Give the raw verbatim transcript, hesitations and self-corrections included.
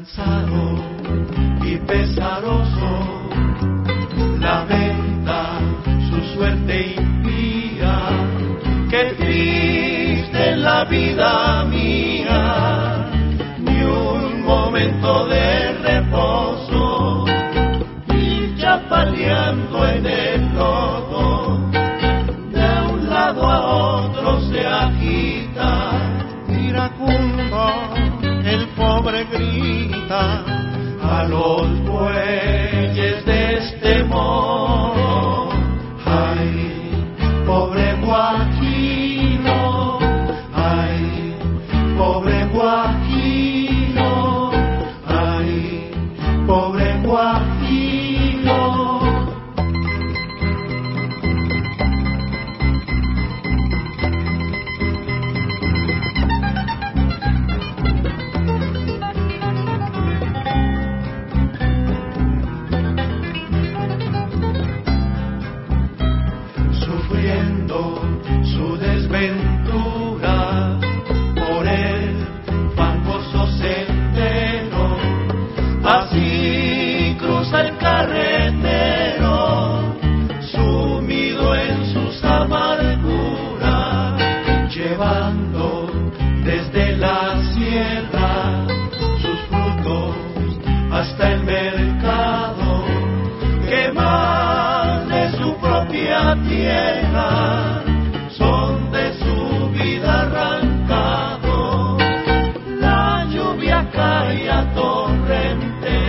cansado y pesaroso, lamenta su suerte impía. Qué triste la vida mía, ni un momento de reposo, y chapaleando en el lodo, de un lado a otro se agita. Iracundo, el pobre grita a los bueyes de este modo. Ay, pobre guajiro, ay, pobre guajiro, ay, pobre guajiro. Su desventura por el fangoso sendero, así cruza el carretero, sumido en sus amarguras, llevando desde la sierra sus frutos hasta el mercado, que más de su propia tierra son de su vida arrancado. La lluvia cae a torrente